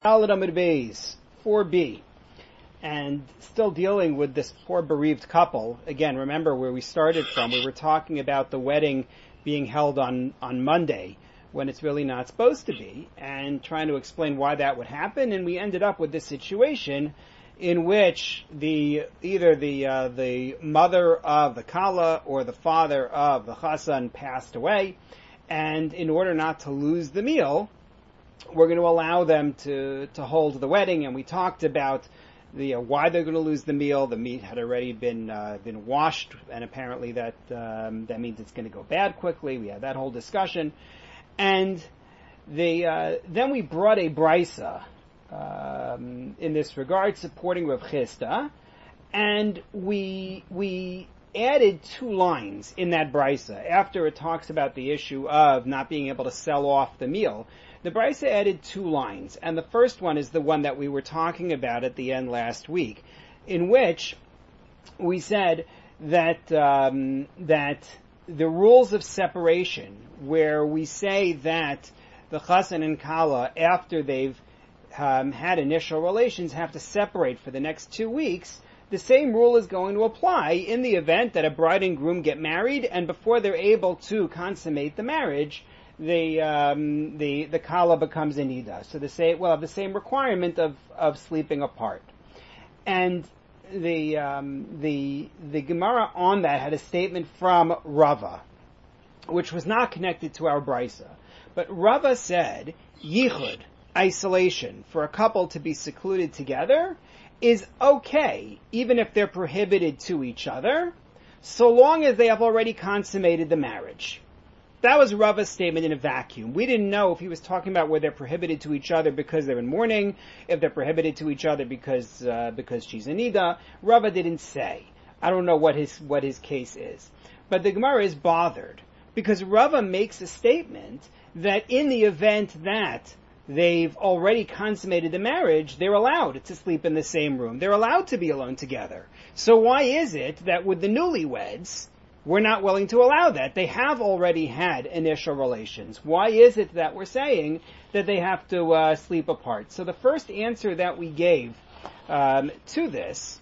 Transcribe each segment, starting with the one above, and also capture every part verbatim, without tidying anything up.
Dalet Amud Beis, four B, and still dealing with this poor bereaved couple. Again, remember where we started from. We were talking about the wedding being held on, on Monday when it's really not supposed to be, and trying to explain why that would happen. And we ended up with this situation in which the either the uh, the mother of the Kala or the father of the Chassan passed away, and in order not to lose the meal, we're going to allow them to, to hold the wedding. And we talked about the uh, why they're going to lose the meal. The meat had already been uh, been washed, and apparently that um, that means it's going to go bad quickly. We had that whole discussion, and the uh, then we brought a brisa um, in this regard, supporting Rav Chisda, and we we added two lines in that brisa after it talks about the issue of not being able to sell off the meal. The brisa added two lines, and the first one is the one that we were talking about at the end last week, in which we said that um, that the rules of separation, where we say that the chassan and kala, after they've um, had initial relations, have to separate for the next two weeks, the same rule is going to apply in the event that a bride and groom get married, and before they're able to consummate the marriage, the um, the the kala becomes a nida. So the same well the same requirement of, of sleeping apart. And the um, the the Gemara on that had a statement from Rava, which was not connected to our brisa. But Rava said yichud, isolation, for a couple to be secluded together is okay, even if they're prohibited to each other, so long as they have already consummated the marriage. That was Rava's statement in a vacuum. We didn't know if he was talking about where they're prohibited to each other because they're in mourning, if they're prohibited to each other because uh, because she's a nida. Rava didn't say. I don't know what his what his case is. But the Gemara is bothered because Rava makes a statement that in the event that they've already consummated the marriage, they're allowed to sleep in the same room. They're allowed to be alone together. So why is it that with the newlyweds, we're not willing to allow that? They have already had initial relations. Why is it that we're saying that they have to uh, sleep apart? So the first answer that we gave um, to this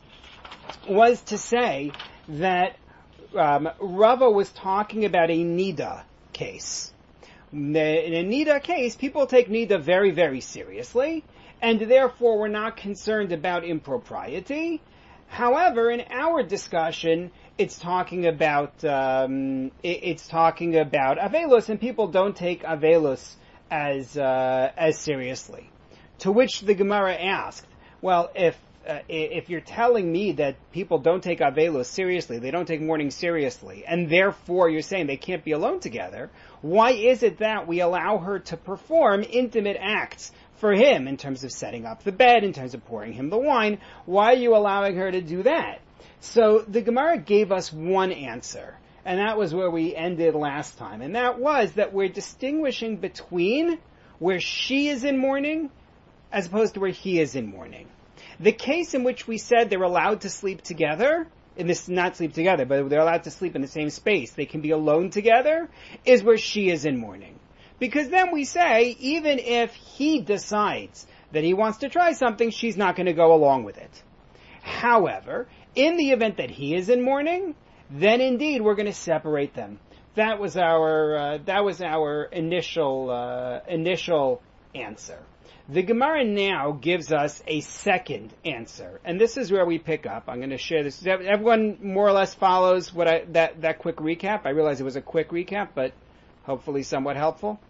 was to say that um, Rava was talking about a nida case. In a nida case, people take nida very, very seriously, and therefore we're not concerned about impropriety. However, in our discussion, it's talking about um, it, it's talking about avelos, and people don't take avelos as uh, as seriously. To which the Gemara asked, "Well, if uh, if you're telling me that people don't take avelos seriously, they don't take mourning seriously, and therefore you're saying they can't be alone together, why is it that we allow her to perform intimate acts for him in terms of setting up the bed, in terms of pouring him the wine? Why are you allowing her to do that?" So the Gemara gave us one answer, and that was where we ended last time, and that was that we're distinguishing between where she is in mourning as opposed to where he is in mourning. The case in which we said they're allowed to sleep together, in this, not sleep together, but they're allowed to sleep in the same space, they can be alone together, is where she is in mourning. Because then we say, even if he decides that he wants to try something, she's not going to go along with it. However, in the event that he is in mourning, then indeed we're going to separate them. That was our uh, that was our initial uh, initial answer. The Gemara now gives us a second answer, and this is where we pick up. I'm going to share this. Everyone more or less follows what I that that quick recap. I realize it was a quick recap, but hopefully somewhat helpful.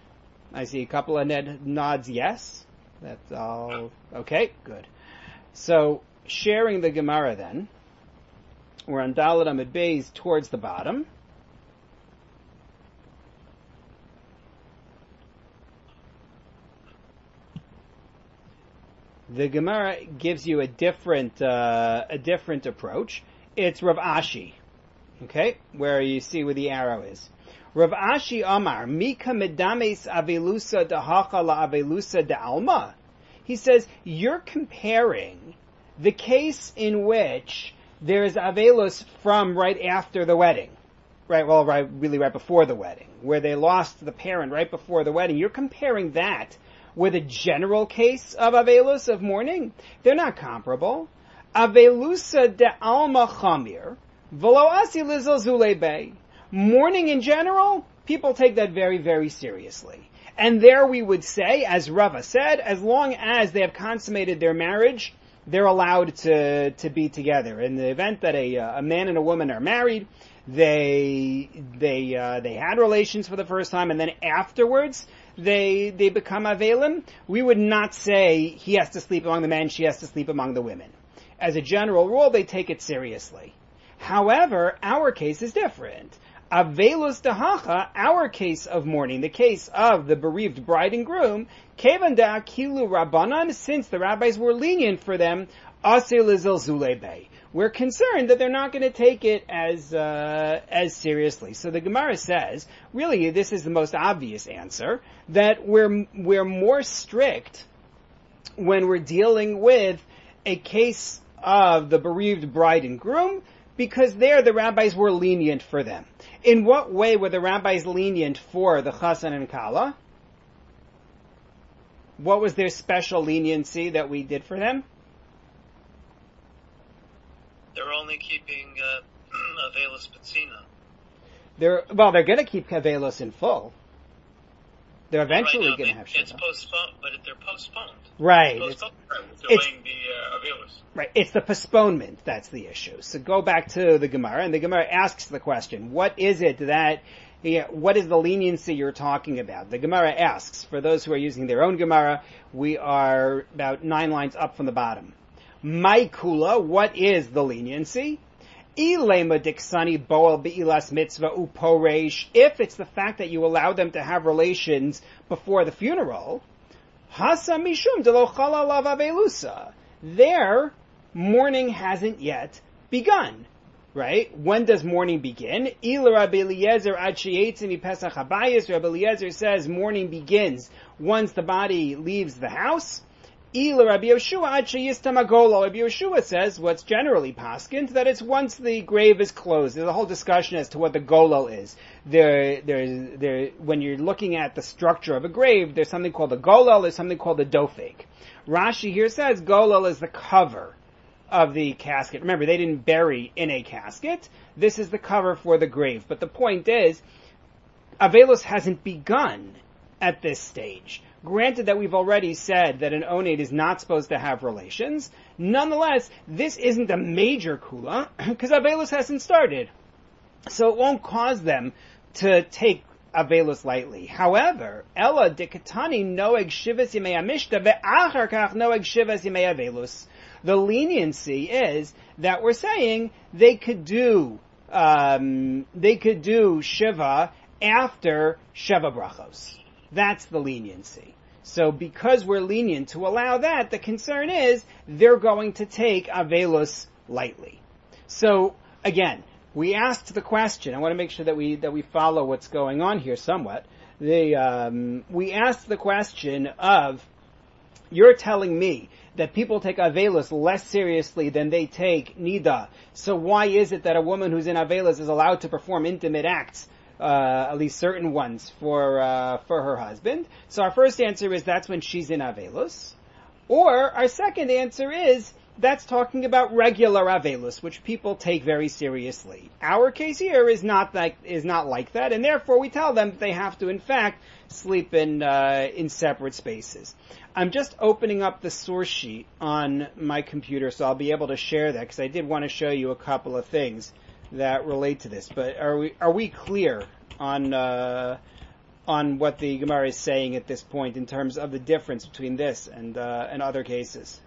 I see a couple of ned- nods. Yes, that's all. Okay, good. So, sharing the Gemara then, we're on Dalet Amud Beis towards the bottom. The Gemara gives you a different uh, a different approach. It's Rav Ashi, okay, where you see where the arrow is. Rav Ashi Amar, Mika medames avelusa dehacha la avelusa de alma. He says, you're comparing the case in which there is avelos from right after the wedding. Right, well, right, really right before the wedding, where they lost the parent right before the wedding. You're comparing that with a general case of avelus, of mourning? They're not comparable. Avelusa de alma chamir, velo asi lizal zule bei. Mourning in general, people take that very, very seriously. And there we would say, as Rava said, as long as they have consummated their marriage, they're allowed to, to be together. In the event that a, a man and a woman are married, they, they, uh, they had relations for the first time, and then afterwards, they, they become avelim, we would not say he has to sleep among the men, she has to sleep among the women. As a general rule, they take it seriously. However, our case is different. Avelus dehacha, our case of mourning, the case of the bereaved bride and groom, kevan da kilu rabbanan, since the rabbis were lenient for them, ase lizil zule bei. We're concerned that they're not going to take it as uh, as seriously. So the Gemara says, really, this is the most obvious answer, that we're we're more strict when we're dealing with a case of the bereaved bride and groom, because there the rabbis were lenient for them. In what way were the rabbis lenient for the Chassan and Kala? What was their special leniency that we did for them? They're only keeping uh, Avelis Patsina. They're, well, they're going to keep Avelis in full. They're eventually right, no, going to have Shiva. It's postponed, but they're postponed. Right. It's postponed. It's delaying the uh, Avelis. Right. It's the postponement that's the issue. So go back to the Gemara, and the Gemara asks the question, what is it that, you know, what is the leniency you're talking about? The Gemara asks, for those who are using their own Gemara, we are about nine lines up from the bottom. My kula, what is the leniency? Ilema diksani boel be'ilas mitzvah uporesh. If it's the fact that you allow them to have relations before the funeral, hasa mishum de lo chala lav avelusa. Their mourning hasn't yet begun. Right? When does mourning begin? Ila Rabbi Eliezer ad sheyetzim mipesach habayis. Rabbi Eliezer says mourning begins once the body leaves the house. Ila Rabbi Yoshua ad sheyistam agolo. Rabbi Yoshua says what's generally paskint, that it's once the grave is closed. There's a whole discussion as to what the golol is. There, there, there. When you're looking at the structure of a grave, there's something called a golol. There's something called a dofek. Rashi here says golol is the cover of the casket. Remember, they didn't bury in a casket. This is the cover for the grave. But the point is, Avelos hasn't begun at this stage. Granted that we've already said that an onate is not supposed to have relations, nonetheless, this isn't a major kula, because Avelos hasn't started. So it won't cause them to take Avelos lightly. However, Ella dikatani noeg shivas yimei amishta ve'achar kach noeg shivas yimei Avelos. The leniency is that we're saying they could do, um, they could do Shiva after Sheva Brachos. That's the leniency. So because we're lenient to allow that, the concern is they're going to take Avelos lightly. So again, we asked the question. I want to make sure that we that we follow what's going on here somewhat. The um, we asked the question of, you're telling me that people take Avelos less seriously than they take Nida. So why is it that a woman who's in Avelos is allowed to perform intimate acts, uh, at least certain ones, for uh, for her husband? So our first answer is that's when she's in Avelos. Or our second answer is that's talking about regular Avelos, which people take very seriously. Our case here is not like is not like that, and therefore we tell them that they have to, in fact, sleep in uh, in separate spaces. I'm just opening up the source sheet on my computer, so I'll be able to share that, because I did want to show you a couple of things that relate to this. But are we are we clear on uh, on what the Gemara is saying at this point in terms of the difference between this and uh, and other cases?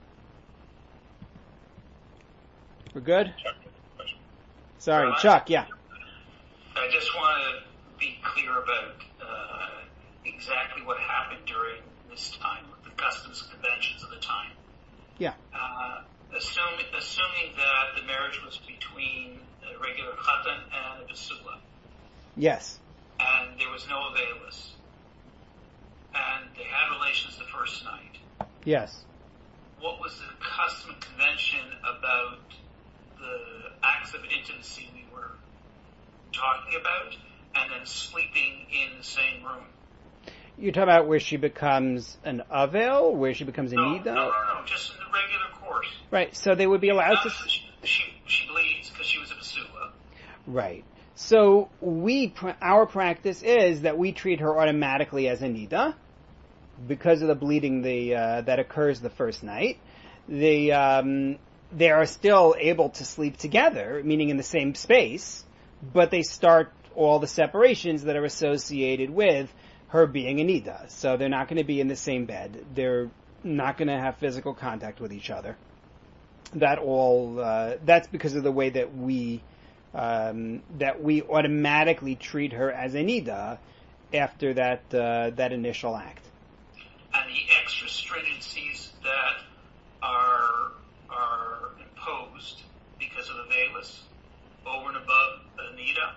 We're good? Chuck, Sorry, uh, Chuck, yeah. I just want to be clear about uh, exactly what happened during this time, the customs conventions of the time. Yeah. Uh, assuming, assuming that the marriage was between a regular chatan and a basula, Yes. and there was no Avelis, and they had relations the first night. Yes. What was the custom and convention about the acts of intimacy we were talking about, and then sleeping in the same room? You're talking about where she becomes an Avel, where she becomes a no, Nida? No, no, no, just in the regular course. Right, so they would be allowed to... She, she, she bleeds because she was a Basula. Right. So we, our practice is that we treat her automatically as a Nida, because of the bleeding the, uh, that occurs the first night. The, um, they are still able to sleep together, meaning in the same space, but they start all the separations that are associated with her being a Nida. So they're not going to be in the same bed. They're not going to have physical contact with each other. That all, uh, that's because of the way that we, um, that we automatically treat her as a Nida after that, uh, that initial act. And the extra stringencies that are, are imposed because of the Velas over and above the Nida.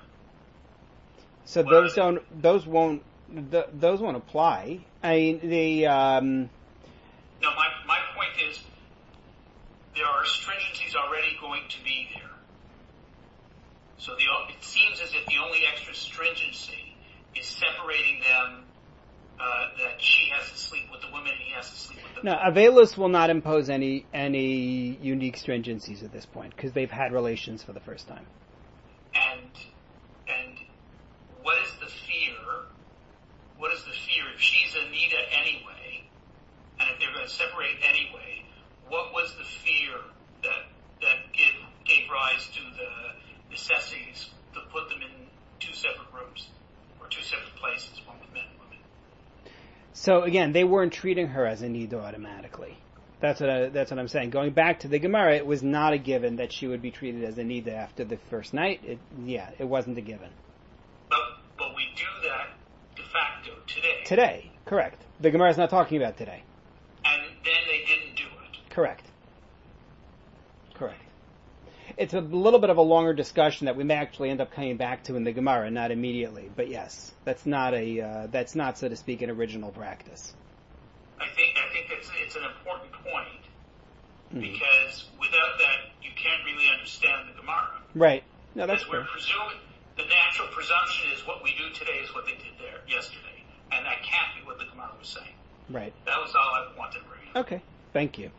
So what those don't, those won't, the, those won't apply. I mean, the, um... No, my, my point is, there are stringencies already going to be there. So the, it seems as if the only extra stringency is separating them, uh, that she has to sleep with the women and he has to sleep with the no, men. No, Avelus will not impose any, any unique stringencies at this point, because they've had relations for the first time. And, and, what is the fear? What is the fear if she's a Nida anyway, and if they're going to separate anyway? What was the fear that that gave gave rise to the necessities to put them in two separate rooms or two separate places, one with men and women? So again, they weren't treating her as a Nida automatically. That's what I, that's what I'm saying. Going back to the Gemara, it was not a given that she would be treated as a Nida after the first night. It, yeah, it wasn't a given. But, but we do that de facto today. Today, correct. The Gemara is not talking about today. And then they didn't do it. Correct. Correct. It's a little bit of a longer discussion that we may actually end up coming back to in the Gemara, not immediately. But yes, that's not a uh, that's not, so to speak, an original practice. I think I think it's it's an important point, mm-hmm. because without that you can't really understand the Gemara. Right. No, that's because we're fair. presuming the natural presumption is what we do today is what they did there yesterday, and that can't be what the Gemara was saying. Right. That was all I wanted to bring up. Okay. Thank you.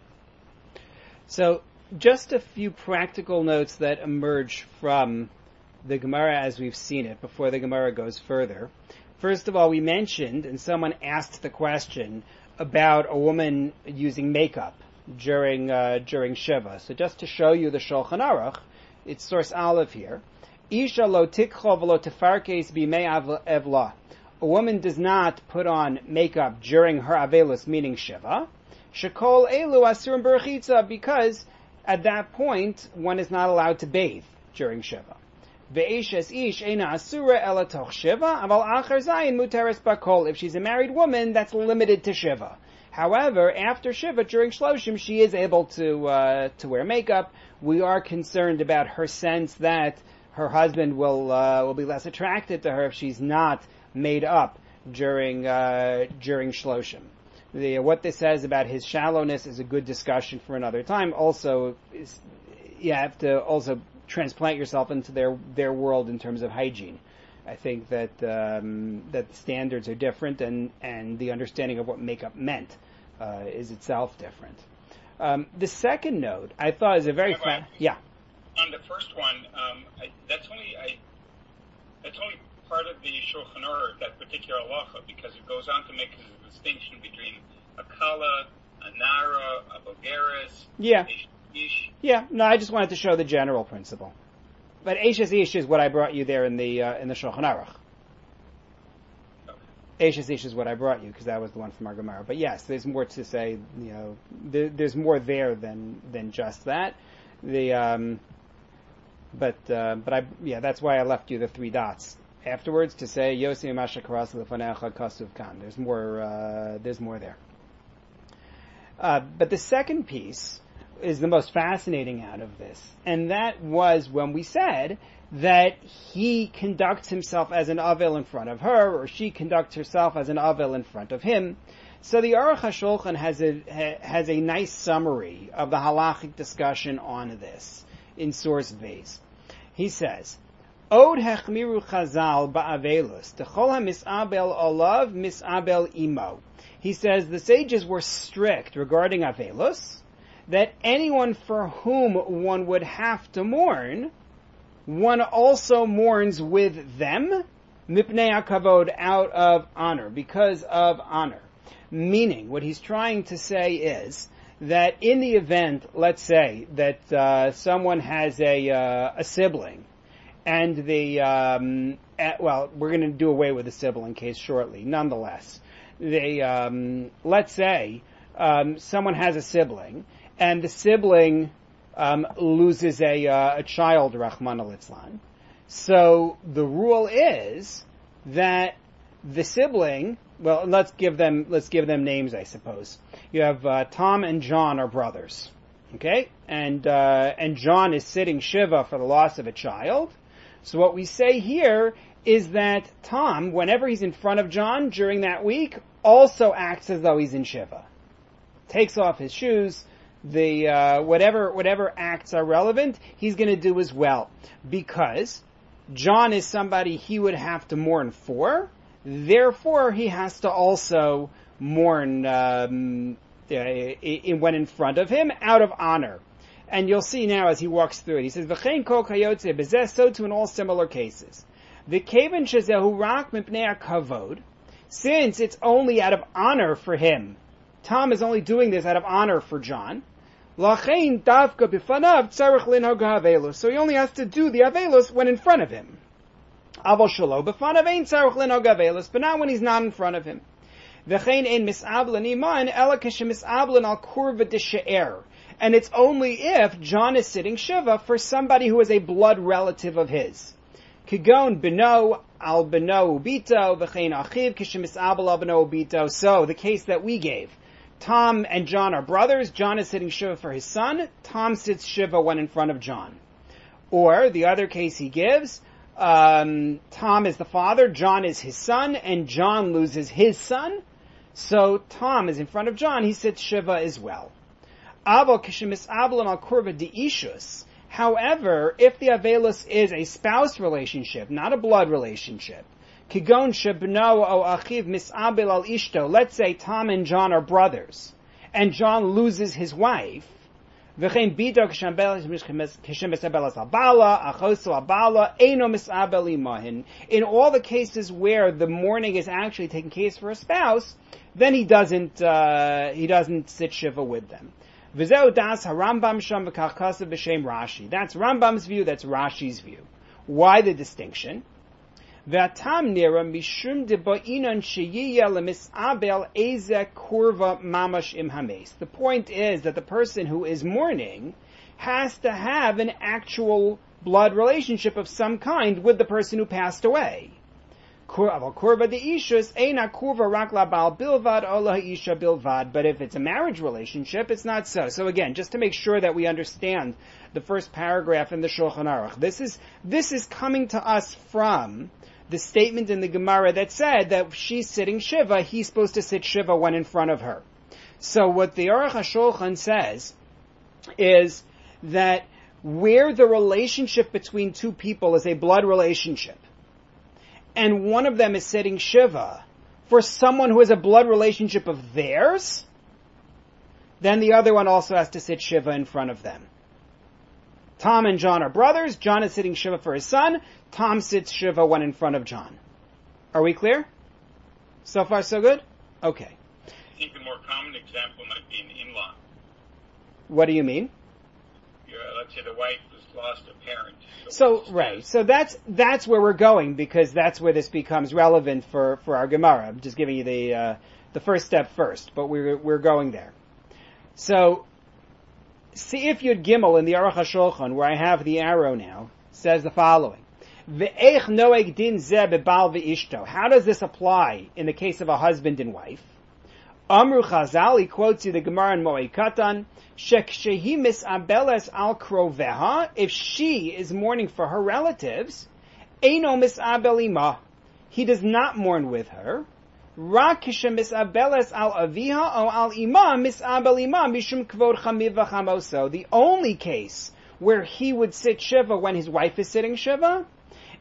So, just a few practical notes that emerge from the Gemara as we've seen it before the Gemara goes further. First of all, we mentioned, and someone asked the question about a woman using makeup during uh, during Shiva. So just to show you the Shulchan Aruch, it's source Aleph here. Isha lo tikcho v'lo tefarkes b'mei evla. A woman does not put on makeup during her avelus, meaning Shiva. Shekol elu asurim berachitza, because at that point one is not allowed to bathe during Shiva. Ve'eshes ish eina asura ela toch Shiva, aval achar zayin muteres bakol. If she's a married woman, that's limited to Shiva. However, after Shiva, during Shloshim, she is able to uh, to wear makeup. We are concerned about her sense that her husband will uh, will be less attracted to her if she's not made up during uh, during Shloshim. The, what this says about his shallowness is a good discussion for another time. Also, is, you have to also transplant yourself into their their world in terms of hygiene. I think that um, that the standards are different, and, and the understanding of what makeup meant uh, is itself different. Um, the second note I thought is a very fa- yeah. On the first one, um, I, that's only I, that's only part of the Shulchan Aruch, that particular halacha, because it goes on to make a distinction between a kala, a nara, a bogeres, yeah, a ish. Yeah, no, I just wanted to show the general principle. But Eishes Ish is what I brought you there in the uh, in the Shulchan Aruch. Okay. Eishes Ish is what I brought you because that was the one from our Gemara. But yes, there's more to say. You know, there, there's more there than than just that. The um, but uh, but I yeah, that's why I left you the three dots afterwards to say Yosi Masha Karas Lefanecha Kasuv Kan. There's more. Uh, there's more there. Uh, but the second piece is the most fascinating out of this, and that was when we said that he conducts himself as an Avel in front of her, or she conducts herself as an Avel in front of him. So the Aruch HaShulchan has a has a nice summary of the halachic discussion on this in source Beis. He says, Od hechmiru chazal ba'avelus. Techol ha-mis'abel olav mis'abel imo. He says the sages were strict regarding avelus, that anyone for whom one would have to mourn, one also mourns with them, mipnei hakavod, out of honor, because of honor. Meaning, what he's trying to say is that in the event, let's say, that uh, someone has a uh, a sibling, and the, um, at, well, we're going to do away with the sibling case shortly, nonetheless. They, um, let's say, um, someone has a sibling, and the sibling um, loses a, uh, a child, Rahman al-Islam. So the rule is that the sibling, well, let's give them let's give them names, I suppose. You have uh, Tom and John are brothers, okay, and uh, and John is sitting shiva for the loss of a child. So what we say here is that Tom, whenever he's in front of John during that week, also acts as though he's in shiva. Takes off his shoes. The uh, whatever whatever acts are relevant, he's going to do as well, because John is somebody he would have to mourn for. Therefore, he has to also mourn um, in, when in front of him out of honor. And you'll see now as he walks through it. He says, "V'chein kol kayotze b'zeh," so too in all similar cases. V'keven shezehu rak mipnei hakavod, since it's only out of honor for him. Tom is only doing this out of honor for John. Lachein davka b'fanav tzarich linhog ha'avelus. So he only has to do the avelus when in front of him. Aval shelo b'fanav ein tzarich linhog ha'avelus, but not when he's not in front of him. V'chein ein mis'ablen iman ela k'shemis'ablen al kurva d'she'er. And it's only if John is sitting shiva for somebody who is a blood relative of his. Kigon beno al beno ubito v'chein achiv k'shemis'abel al beno ubito. So the case that we gave. Tom and John are brothers. John is sitting shiva for his son. Tom sits shiva when in front of John. Or the other case he gives, um, Tom is the father, John is his son, and John loses his son. So Tom is in front of John, he sits shiva as well. However, if the avelus is a spouse relationship, not a blood relationship, let's say Tom and John are brothers, and John loses his wife, in all the cases where the mourning is actually taking place for a spouse, then he doesn't, uh, he doesn't sit shiva with them. That's Rambam's view, that's Rashi's view. Why the distinction? The point is that the person who is mourning has to have an actual blood relationship of some kind with the person who passed away. But if it's a marriage relationship, it's not so. So again, just to make sure that we understand the first paragraph in the Shulchan Aruch, this is, this is coming to us from the statement in the Gemara that said that she's sitting shiva, he's supposed to sit shiva when in front of her. So what the Aruch HaShulchan says is that where the relationship between two people is a blood relationship, and one of them is sitting shiva for someone who has a blood relationship of theirs, then the other one also has to sit shiva in front of them. Tom and John are brothers. John is sitting shiva for his son. Tom sits shiva when in front of John. Are we clear? So far, so good? Okay. I think the more common example might be an in-law. What do you mean? You're, let's say the wife has lost a parent. So, so right. So that's, that's where we're going, because that's where this becomes relevant for, for our Gemara. I'm just giving you the, uh, the first step first, but we're, we're going there. So, see if Yud Gimel in the Aruch HaShulchan, where I have the arrow now, says the following. Ve'ech noeg din zeh bebal ve'ishto. How does this apply in the case of a husband and wife? Amru Chazal, he quotes you the Gemara in Moed Katan, shekshehi misabeles al kroveha, if she is mourning for her relatives, eino misabel ima, he does not mourn with her. Rak kishe misabeles al aviha o al ima misabel ima mishum kvod chamiv v'chamoso. The only case where he would sit shiva when his wife is sitting shiva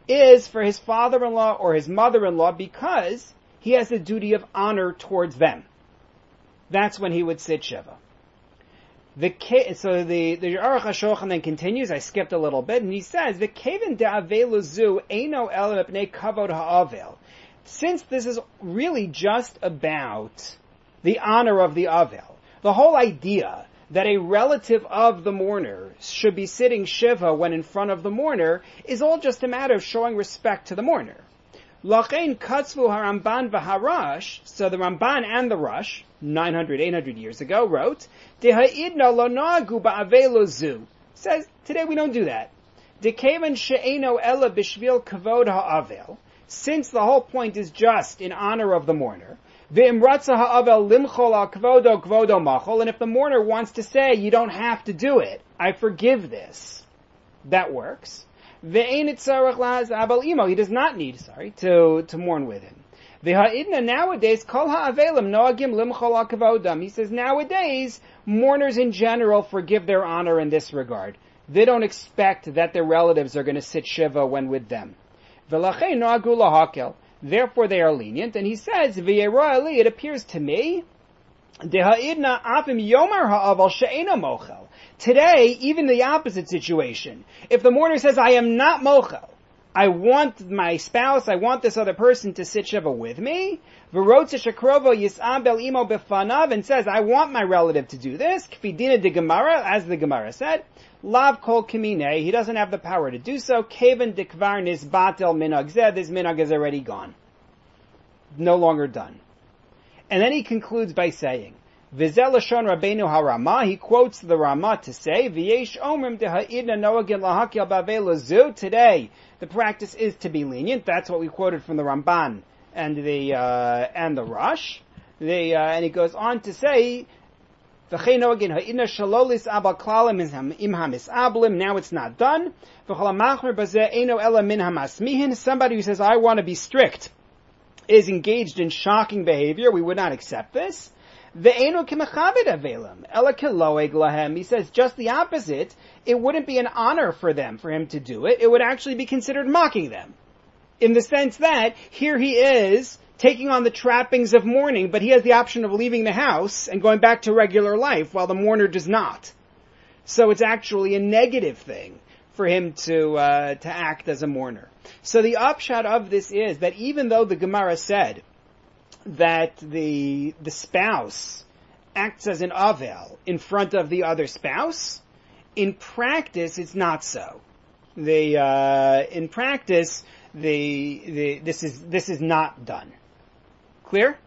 is for his father-in-law or his mother-in-law because he has a duty of honor towards them. That's when he would sit Shiva. The so the the Aruch HaShulchan then continues. I skipped a little bit, and he says the Kevin de'avelu zu eino el mepnei kavod ha'avel. Since this is really just about the honor of the avel, the whole idea that a relative of the mourner should be sitting Shiva when in front of the mourner is all just a matter of showing respect to the mourner. Lachein katzvu haRamban v'harash. So the Ramban and the Rush, nine hundred, eight hundred years ago, wrote, Deha'idna lo na'agu ba'avelo zu. Says, today we don't do that. Dekevan she'eno ela b'shvil kavod ha'avel. Since the whole point is just in honor of the mourner. Ve'imratza ha'avel limchol al kvodo kvodo machol. And if the mourner wants to say, you don't have to do it, I forgive this, that works. Ve'ein tzarech lahaz abel imo. He does not need, sorry, to, to mourn with him. Ve'ha'idna nowadays kol ha'avelim noagim limchol al kvodam. He says nowadays mourners in general forgive their honor in this regard. They don't expect that their relatives are going to sit Shiva when with them. V'lachein noagu lahakel. Therefore they are lenient. And he says, V'yera li, it appears to me, Deha'idna afim yomar ha'aval she'ena mochel. Today, even the opposite situation. If the mourner says, I am not mochel, I want my spouse, I want this other person to sit Shiva with me, v'rotze shekrovo yis'ab el imo befanav, and says, I want my relative to do this, kfidina de Gemara, as the Gemara said, lav kol kamine, he doesn't have the power to do so, kevan de kvar nisbatel minag zeh, this minag is already gone. No longer done. And then he concludes by saying, V'zel lashon Rabbeinu HaRama, he quotes the Rama to say, V'yesh omrim deha'idna noagin lahakil ba'avela zu. Today, the practice is to be lenient. That's what we quoted from the Ramban and the uh, and the Rush. The uh, and he goes on to say, V'chei noagin ha'idna shalolis abal klalim im hamisablim. Now it's not done. V'chol ha'machmer bazeh eino ela min hamasmihin. Somebody who says, I want to be strict, is engaged in shocking behavior. We would not accept this. He says just the opposite. It wouldn't be an honor for them, for him to do it. It would actually be considered mocking them. In the sense that here he is taking on the trappings of mourning, but he has the option of leaving the house and going back to regular life while the mourner does not. So it's actually a negative thing for him to, uh, to act as a mourner. So the upshot of this is that even though the Gemara said that the the spouse acts as an avel in front of the other spouse, in practice it's not so. The uh, in practice the the this is this is not done. Clear?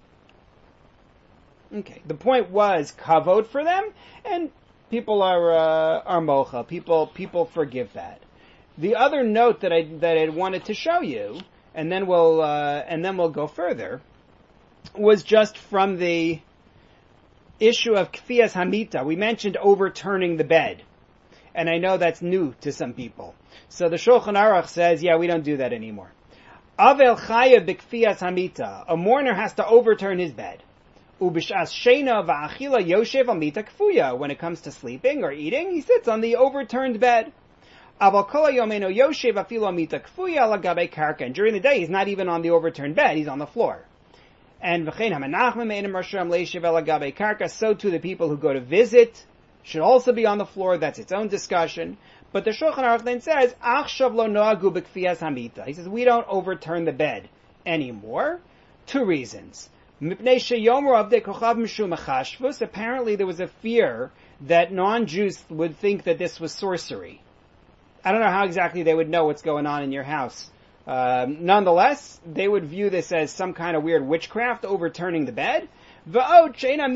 Okay. The point was kavod for them, and people are uh, are mocha. People people forgive that. The other note that I that I wanted to show you, and then we'll uh, and then we'll go further, was just from the issue of kfiyas hamita. We mentioned overturning the bed, and I know that's new to some people. So the Shulchan Aruch says, yeah, we don't do that anymore. Avel chayav b'kfiyas hamita. A mourner has to overturn his bed. Ubishas sheina va'achila yoshev hamita kfuya. When it comes to sleeping or eating, he sits on the overturned bed. Aval kol yomeno yoshev afilo hamita kfuya lagabe karka. And during the day, he's not even on the overturned bed; he's on the floor. And v'chein hamenachmim einem rasham leishev elagabe karka. So too, the people who go to visit should also be on the floor. That's its own discussion. But the Shulchan Aruch then says, Achshav lo noagu b'kfiyas hamita. He says, we don't overturn the bed anymore. Two reasons. Mipnei sheyomer avdei kochav mishum achashvus. Apparently there was a fear that non-Jews would think that this was sorcery. I don't know how exactly they would know what's going on in your house. Um, nonetheless, they would view this as some kind of weird witchcraft, overturning the bed. Further, our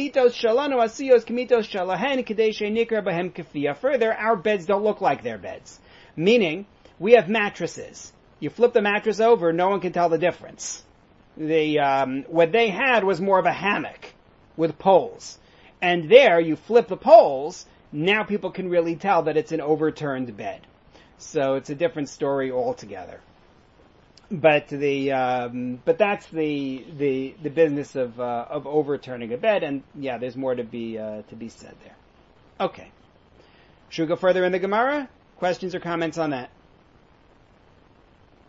beds don't look like their beds. Meaning, we have mattresses. You flip the mattress over, no one can tell the difference. The, um, what they had was more of a hammock with poles. And there, you flip the poles, now people can really tell that it's an overturned bed. So it's a different story altogether. But the um, but that's the the the business of uh, of overturning a bed, and yeah, there's more to be uh, to be said there. Okay, should we go further in the Gemara? Questions or comments on that?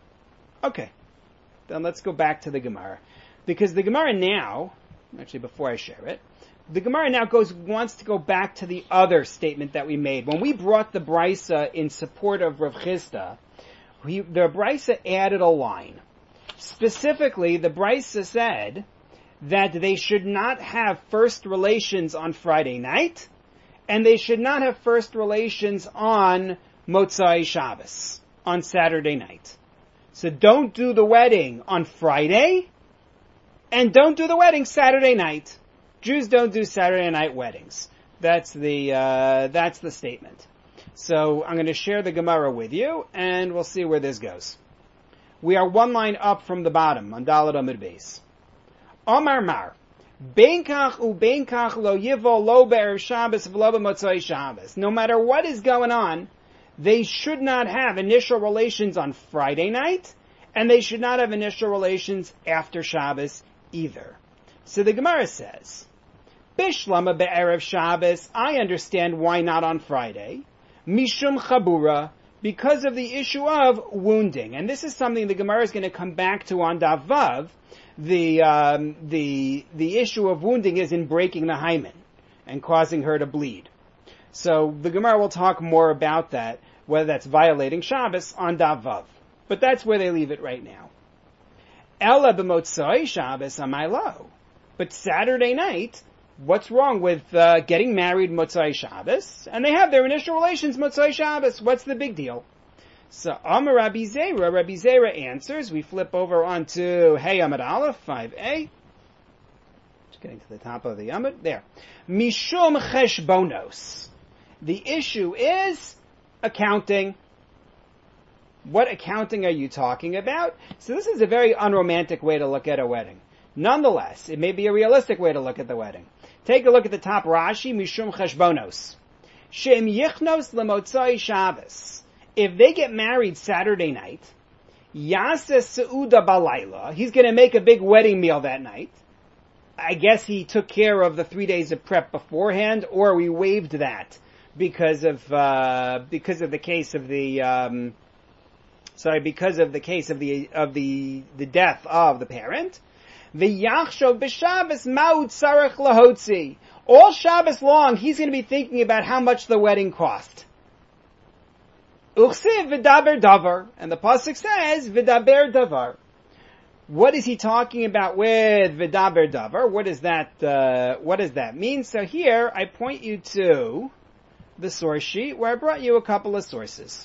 Okay. Then let's go back to the Gemara. Because the Gemara now, actually before I share it, the Gemara now goes wants to go back to the other statement that we made. When we brought the Brisa in support of Rav Chisda, we, the Brisa added a line. Specifically, the Brisa said that they should not have first relations on Friday night, and they should not have first relations on Motzai Shabbos, on Saturday night. So don't do the wedding on Friday, and don't do the wedding Saturday night. Jews don't do Saturday night weddings. That's the, uh, that's the statement. So I'm going to share the Gemara with you, and we'll see where this goes. We are one line up from the bottom, on Daled Amud Beis. Omar Mar, Beinkach u Beinkach lo yivo lo be'erev Shabbos v'lo b'motzai Shabbos. No matter what is going on, they should not have initial relations on Friday night, and they should not have initial relations after Shabbos either. So the Gemara says, Bishlama be'erev Shabbos, I understand why not on Friday. Mishum chabura, because of the issue of wounding. And this is something the Gemara is going to come back to on Daf Vav. The, um, the, the issue of wounding is in breaking the hymen and causing her to bleed. So the Gemara will talk more about that, whether that's violating Shabbos on Daf Vav. But that's where they leave it right now. Ela b'motzai Shabbos amaylo. But Saturday night, what's wrong with uh, getting married Motzai Shabbos? And they have their initial relations Motzai Shabbos. What's the big deal? So Amar Rabbi Zera, Rabbi Zera answers. We flip over onto Hey Amud Aleph, five A. Just getting to the top of the Amud. There. Mishum cheshbonos. The issue is accounting. What accounting are you talking about? So this is a very unromantic way to look at a wedding. Nonetheless, it may be a realistic way to look at the wedding. Take a look at the top Rashi, Mishum Cheshbonos. Shem Yichnos Lemotzai Shabbos. If they get married Saturday night, Yaseh Seuda Balayla, he's going to make a big wedding meal that night. I guess he took care of the three days of prep beforehand, or we waived that because of, uh, because of the case of the, um, sorry, because of the case of the, of the, the death of the parent. V'yachshov b'Shabbos ma'u tzarech lahotzi. All Shabbos long, he's going to be thinking about how much the wedding cost. Uchsiv v'daber davar. And the pasuk says, v'daber davar. What is he talking about with v'daber davar? What does that, uh, what does that mean? So here, I point you to the source sheet where I brought you a couple of sources.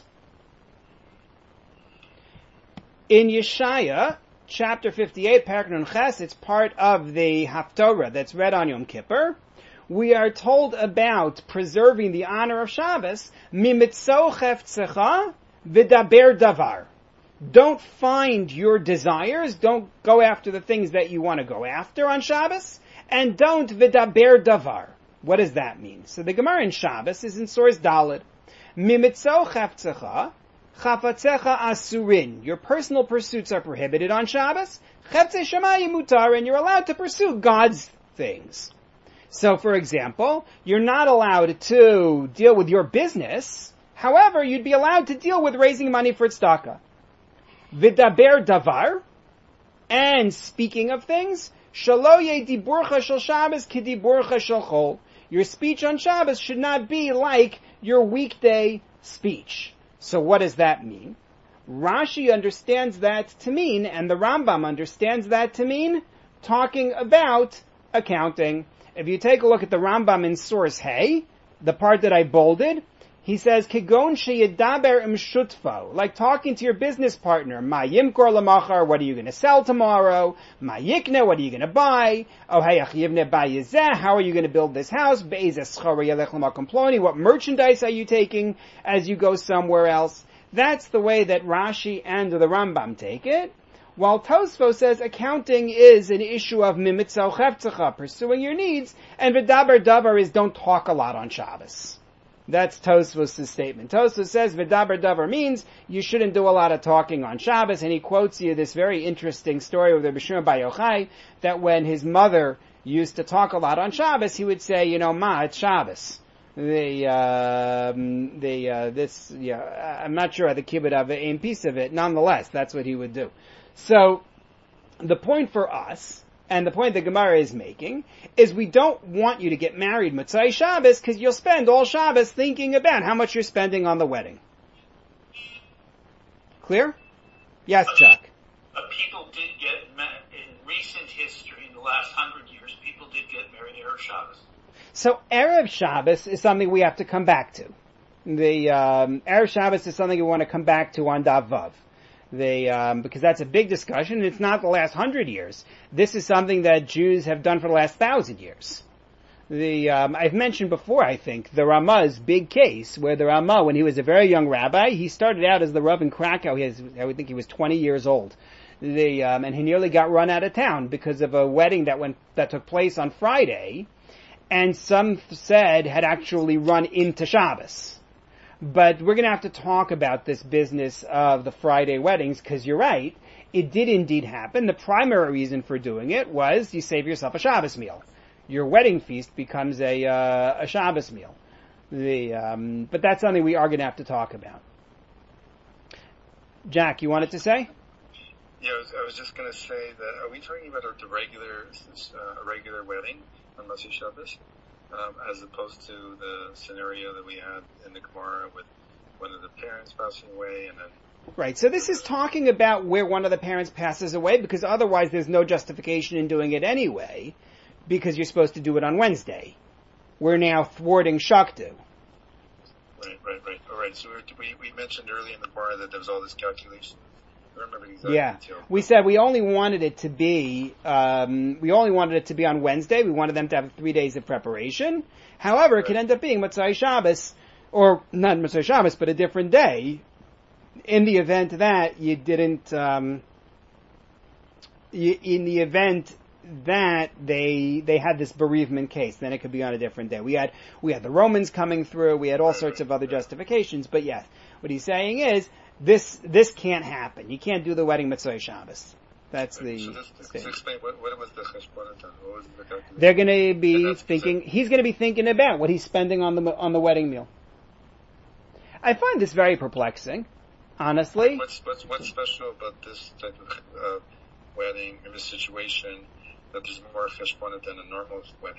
In Yeshaya, chapter fifty-eight, Parak Nun Ches, it's part of the Haftorah that's read on Yom Kippur. We are told about preserving the honor of Shabbos. Mimitzo cheftzecha v'daber davar. Don't find your desires. Don't go after the things that you want to go after on Shabbos. And don't v'daber davar. What does that mean? So the Gemara in Shabbos is in source Daled. Mimitzo cheftzecha Chafatzecha asurin. Your personal pursuits are prohibited on Shabbos. Cheptze shamayim mutar, and you're allowed to pursue God's things. So, for example, you're not allowed to deal with your business. However, you'd be allowed to deal with raising money for tzedakah. V'daber davar, and speaking of things, shalo ye diburcha shel Shabbos kidiburcha shel chol. Your speech on Shabbos should not be like your weekday speech. So what does that mean? Rashi understands that to mean, and the Rambam understands that to mean, talking about accounting. If you take a look at the Rambam in source Hey, the part that I bolded, he says, Kegon sheyedaber im shutfo, like talking to your business partner. Ma yimkor lamachar, what are you going to sell tomorrow? Ma yikne, what are you going to buy? Oh hayach yivne bayizeh, how are you going to build this house? Be'ezeh schara yelech lamakom ploni, what merchandise are you taking as you go somewhere else? That's the way that Rashi and the Rambam take it. While Tosfos says accounting is an issue of mimitzo cheftzecha, pursuing your needs, and v'daber davar is don't talk a lot on Shabbos. That's Tosfos' statement. Tosfos says v'daber davar means you shouldn't do a lot of talking on Shabbos, and he quotes you this very interesting story with Rabbi Shimon Bar Yochai, that when his mother used to talk a lot on Shabbos, he would say, you know, Ma, it's Shabbos. the um, the uh, this yeah, I'm not sure the kibbut of a piece of it. Nonetheless, that's what he would do. So the point for us, and the point the Gemara is making, is we don't want you to get married Motzei Shabbos because you'll spend all Shabbos thinking about how much you're spending on the wedding. Clear? Yes, Chuck. Uh, people did get ma- in recent history, in the last hundred years, people did get married Erev Shabbos. So Erev Shabbos is something we have to come back to. The um, Erev Shabbos is something we want to come back to on Daf Vav. The, um, because that's a big discussion. It's not the last hundred years. This is something that Jews have done for the last thousand years. The um, I've mentioned before, I think, the Ramah's big case, where the Ramah, when he was a very young rabbi, he started out as the Rav in Krakow. He has, I would think he was twenty years old. The, um, and he nearly got run out of town because of a wedding that went that took place on Friday, and some said had actually run into Shabbos. But we're going to have to talk about this business of the Friday weddings, because you're right, it did indeed happen. The primary reason for doing it was you save yourself a Shabbos meal. Your wedding feast becomes a uh, a Shabbos meal. The um, but that's something we are going to have to talk about. Jack, you wanted to say? Yeah, I was, I was just going to say that, are we talking about the regular, uh, a regular wedding on Motzei Shabbos, um, as opposed to the scenario that we had in the Gemara with one of the parents passing away and then... Right, so this is talking about where one of the parents passes away, because otherwise there's no justification in doing it anyway, because you're supposed to do it on Wednesday. We're now thwarting Shaktu. Right, right, right. All right, so we, we mentioned earlier in the bar that there was all this calculation. I don't remember the exact yeah, detail. We said we only wanted it to be, um, we only wanted it to be on Wednesday. We wanted them to have three days of preparation. However, right. It could end up being Motzei Shabbos, or not Motzei Shabbos, but a different day, in the event that you didn't, um, you, in the event that they they had this bereavement case, then it could be on a different day. We had we had the Romans coming through. We had all sorts of other justifications. But yes, what he's saying is this this can't happen. You can't do the wedding Motzei Shabbos. That's the so this, thing. So explain what, what was the cheshbon? What was the calculation? They're going to be thinking. He's going to be thinking about what he's spending on the on the wedding meal. I find this very perplexing, honestly. What's what's what's special about this type of uh, wedding in this situation that there's more cheshbon than a normal wedding?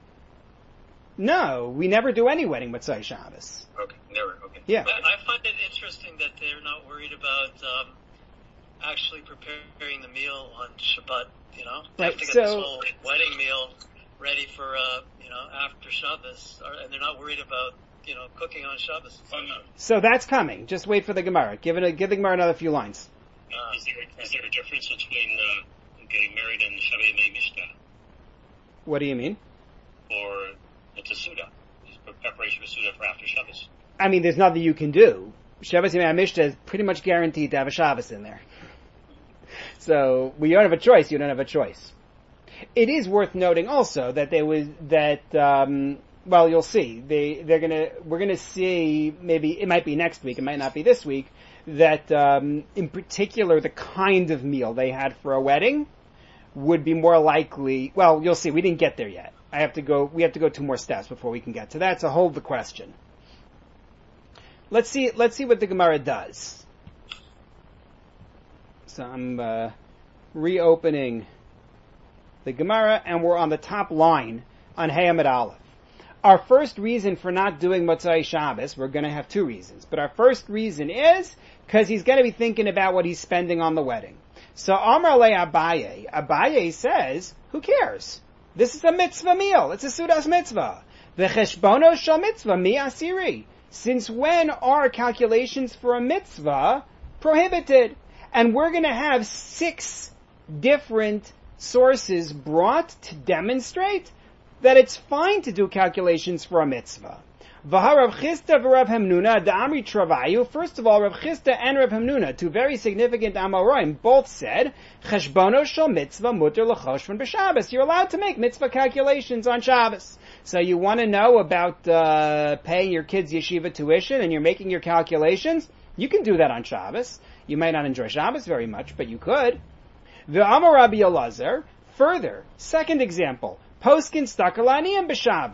No, we never do any wedding Motzei Shabbos. Okay, never. Okay. Yeah. I find it interesting that they're not worried about um, actually preparing the meal on Shabbat. You know, they right. have to get so, this whole wedding meal ready for uh, you know after Shabbos, or, and they're not worried about you know cooking on Shabbos. Oh, no. So that's coming. Just wait for the Gemara. Give it a, give the Gemara another few lines. Uh, is there is there a difference between uh, getting married and Shavei Yemei Mishta? What do you mean? Or it's a Suda. It's preparation for Suda for after Shabbos. I mean, there's nothing you can do. Shabbos Yemei Mishta is pretty much guaranteed to have a Shabbos in there. So, when you don't have a choice, you don't have a choice. It is worth noting also that there was, that, um, well, you'll see. They, they're gonna, we're gonna see, maybe, it might be next week, it might not be this week, that, um, in particular, the kind of meal they had for a wedding would be more likely, well, you'll see, we didn't get there yet. I have to go, we have to go two more steps before we can get to that, so hold the question. Let's see, let's see what the Gemara does. So I'm, uh, reopening the Gemara, and we're on the top line on Hey Amud Aleph. Our first reason for not doing Motzei Shabbos, we're going to have two reasons, but our first reason is because he's going to be thinking about what he's spending on the wedding. So Amar Le Abaye, Abaye says, who cares? This is a mitzvah meal. It's a Sudas mitzvah. V'cheshbono shel mitzvah mi asiri. Since when are calculations for a mitzvah prohibited? And we're going to have six different sources brought to demonstrate that it's fine to do calculations for a mitzvah. V'harav Chisda v'Rav Hamnuna da'amri travayu. First of all, Rav Chisda and Rav Hamnuna, two very significant Amoraim, both said, Cheshbono shel mitzvah muter l'choshvan b'Shabbos. You're allowed to make mitzvah calculations on Shabbos. So you want to know about uh, paying your kids' yeshiva tuition and you're making your calculations? You can do that on Shabbos. You might not enjoy Shabbos very much, but you could. The Amar Rabbi Elazar, further, second example, Poskin Stakalani and B'Shabbos.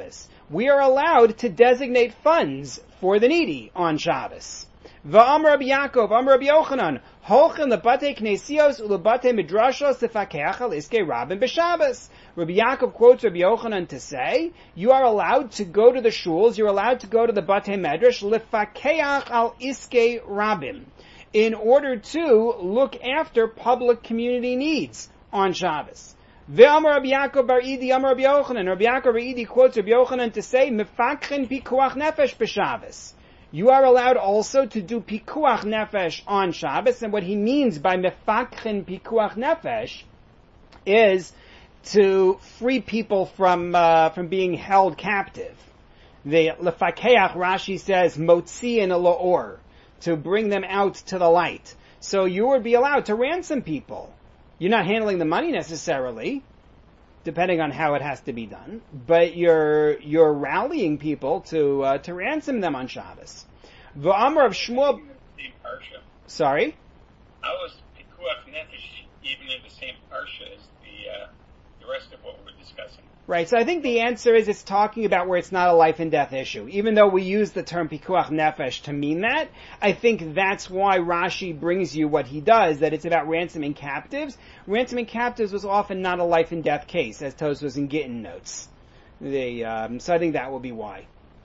we are allowed to designate funds for the needy on Shabbos. V'amar Rabbi Yaakov, Amar Rabbi Yochanan, holchen lebate knesios ulebate midrashos tefakeach al iskei rabim b'Shabbos. Rabbi Yaakov quotes Rabbi Yochanan to say, you are allowed to go to the shuls, you're allowed to go to the batei medrash, lefakeach al iskei rabim, in order to look after public community needs on Shabbos. Ve'amar Rabbi Yaakov bar Idi, Amar Rabbi Yochanan, Rabbi Yaakov bar Idi quotes Rabbi Yochanan to say, mefakchen pikuach nefesh b'Shabbos. You are allowed also to do pikuach nefesh on Shabbos, and what he means by mefakchen pikuach nefesh is to free people from uh, from being held captive. The lefakeach, Rashi says, motzi and a laor, to bring them out to the light. So you would be allowed to ransom people. You're not handling the money necessarily, depending on how it has to be done, but you're you're rallying people to uh, to ransom them on Shabbos. V'amar of Shmuel. Sorry. How is pikuach nefesh even in the same parsha as the uh, the rest of what we're discussing? Right. So I think the answer is it's talking about where it's not a life and death issue. Even though we use the term pikuach nefesh to mean that, I think that's why Rashi brings you what he does, that it's about ransoming captives. Ransoming captives was often not a life and death case, as Tosfos and Gittin notes. They, um, so I think that will be why.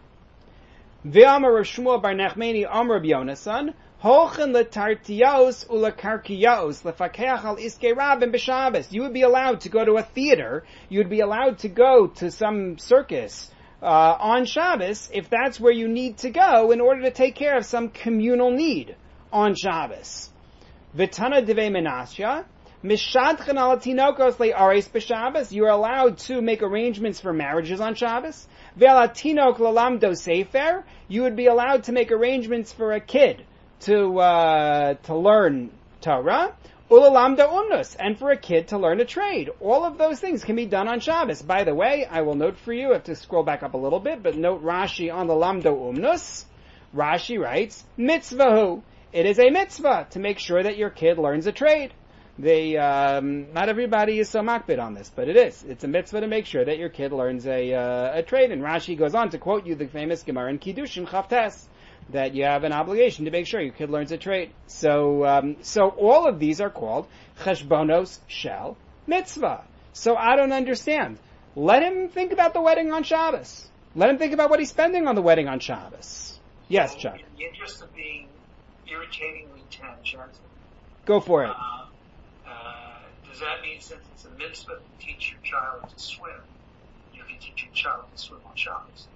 Ve'amar Rav Shmuel bar Nachmani Amar Rabbi Yonasan, Holchen letartios ulakarkios lefakeach al iskei rabim b'Shabbos. You would be allowed to go to a theater. You would be allowed to go to some circus uh, on Shabbos if that's where you need to go in order to take care of some communal need on Shabbos. V'tana devei menasya mishadchen al tinokos le'ares b'Shabbos. You are allowed to make arrangements for marriages on Shabbos. Ve'al tinok lalamdo sefer. You would be allowed to make arrangements for a kid to uh, to learn Torah, ulalamda umnus, and for a kid to learn a trade. All of those things can be done on Shabbos. By the way, I will note for you, I have to scroll back up a little bit, but note Rashi on the lamda umnus. Rashi writes, mitzvahu. It is a mitzvah to make sure that your kid learns a trade. They, um, not everybody is so makbid on this, but it is. It's a mitzvah to make sure that your kid learns a uh, a trade. And Rashi goes on to quote you the famous Gemara in Kiddushin Chavtes, that you have an obligation to make sure your kid learns a trade. So, um, so all of these are called cheshbonos shel mitzvah. So I don't understand. Let him think about the wedding on Shabbos. Let him think about what he's spending on the wedding on Shabbos. Yes, Chuck. In the interest of being irritatingly tangent, go for it. Uh, uh, does that mean since it's a mitzvah to teach your child to swim, you can teach your child to swim on Shabbos?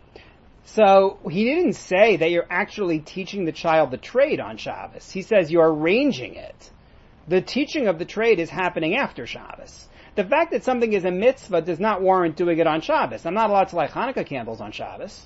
So, he didn't say that you're actually teaching the child the trade on Shabbos. He says you're arranging it. The teaching of the trade is happening after Shabbos. The fact that something is a mitzvah does not warrant doing it on Shabbos. I'm not allowed to light Hanukkah candles on Shabbos.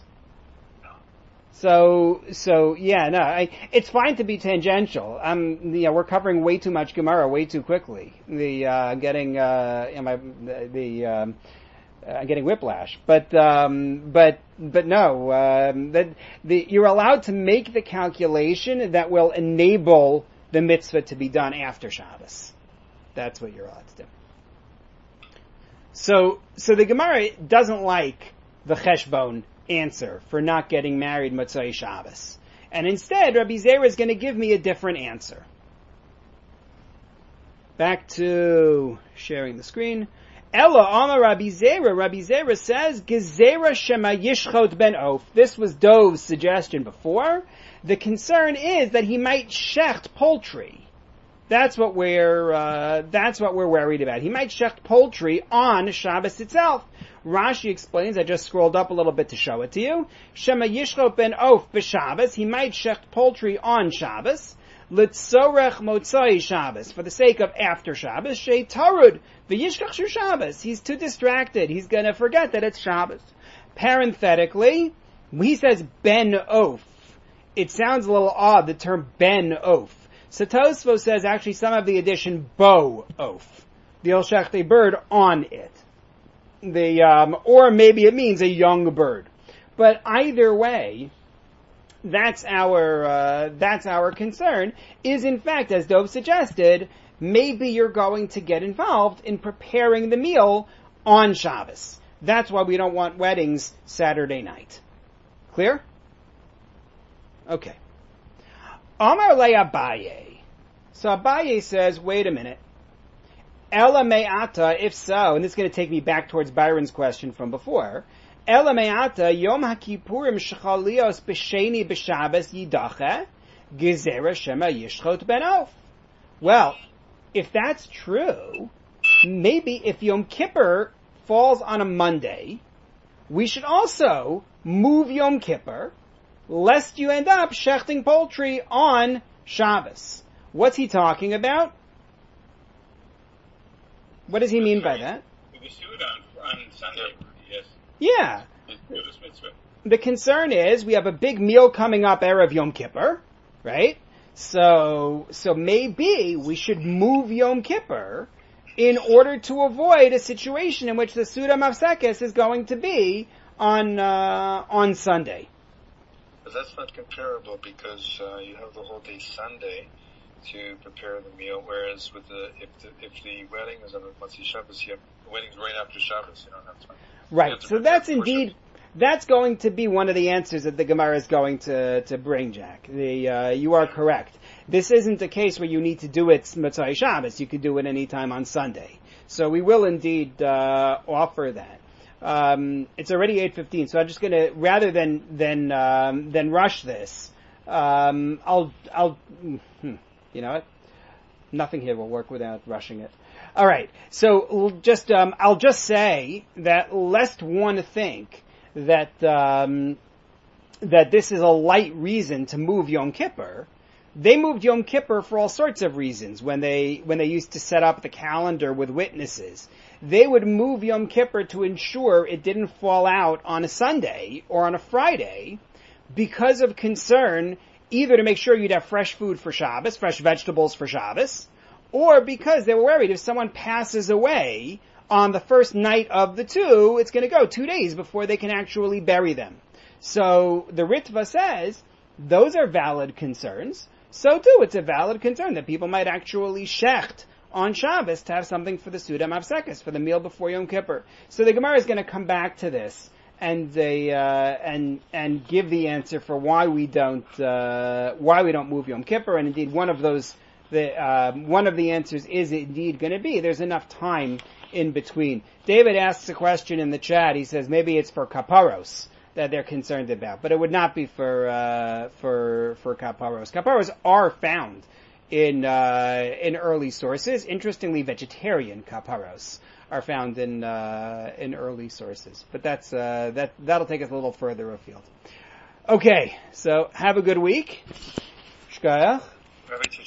So, so, yeah, no, I, it's fine to be tangential. Um, you know, we're covering way too much Gemara way too quickly. The, uh, getting, uh, you know, my, the, the um, I'm getting whiplash, but um, but but no, um, that the, you're allowed to make the calculation that will enable the mitzvah to be done after Shabbos. That's what you're allowed to do. So so the Gemara doesn't like the cheshbon answer for not getting married Motzei Shabbos, and instead Rabbi Zera is going to give me a different answer. Back to sharing the screen. Ella Amar Rabbi Zera. Rabbi Zera says, Gezerah Shema Yishchot Ben Of. This was Dove's suggestion before. The concern is that he might shecht poultry. That's what we're, uh, that's what we're worried about. He might shecht poultry on Shabbos itself. Rashi explains, I just scrolled up a little bit to show it to you. Shema Yishchot Ben Of b'Shabbos. He might shecht poultry on Shabbos. Litzorech Motzai Shabbos, for the sake of after Shabbos, Shei Tarud, V'yishkach Shur Shabbos. He's too distracted. He's gonna forget that it's Shabbos. Parenthetically, he says Ben Of. It sounds a little odd, the term Ben Of. So Tosfos says actually some of the addition Bo Of. They'll shecht a bird on it. The, um, or maybe it means a young bird. But either way, That's our, uh, that's our concern, is in fact, as Dov suggested, maybe you're going to get involved in preparing the meal on Shabbos. That's why we don't want weddings Saturday night. Clear? Okay. Amar le Abaye. So Abaye says, wait a minute. Ela me'ata, if so, and this is going to take me back towards Byron's question from before. Ela me'ata, Yom HaKippurim shechalios b'sheni b'Shabbos yidache, gezerah shema yishchot benof. Well, if that's true, maybe if Yom Kippur falls on a Monday, we should also move Yom Kippur, lest you end up shechting poultry on Shabbos. What's he talking about? What does he mean by that? We do it on, on Sunday, yes. Yeah. The concern is we have a big meal coming up Erev Yom Kippur, right? So, so maybe we should move Yom Kippur in order to avoid a situation in which the Suda Mafsekes is going to be on, uh, on Sunday. But that's not comparable because, uh, you have the whole day Sunday to prepare the meal, whereas with the, if the, if the wedding is on Motzei Shabbos, you have, the wedding's right after Shabbos, you don't have time. Right, so that's indeed, that's going to be one of the answers that the Gemara is going to, to bring, Jack. The, uh, you are correct. This isn't a case where you need to do it Motzei Shabbos. You could do it any time on Sunday. So we will indeed, uh, offer that. Um, it's already eight fifteen, so I'm just gonna, rather than, than, um, than rush this, um, I'll, I'll, hmm, you know what? Nothing here will work without rushing it. All right. So just um, I'll just say that lest one think that um, that this is a light reason to move Yom Kippur. They moved Yom Kippur for all sorts of reasons. When they when they used to set up the calendar with witnesses, they would move Yom Kippur to ensure it didn't fall out on a Sunday or on a Friday because of concern, either to make sure you'd have fresh food for Shabbos, fresh vegetables for Shabbos, or because they were worried if someone passes away on the first night of the two, it's going to go two days before they can actually bury them. So the Ritva says those are valid concerns. So too, it's a valid concern that people might actually shecht on Shabbos to have something for the Suda Mafsekes, for the meal before Yom Kippur. So the Gemara is going to come back to this and they uh, and and give the answer for why we don't uh, why we don't move Yom Kippur. And indeed, one of those the uh, one of the answers is indeed going to be there's enough time in between. David asks a question in the chat. He says maybe it's for kaparos that they're concerned about, but it would not be for uh, for for kaparos. Kaparos are found in uh, in early sources. Interestingly, vegetarian kaparos are found in uh, in early sources, but that's uh, that that'll take us a little further afield. Okay, so have a good week. Shkaya.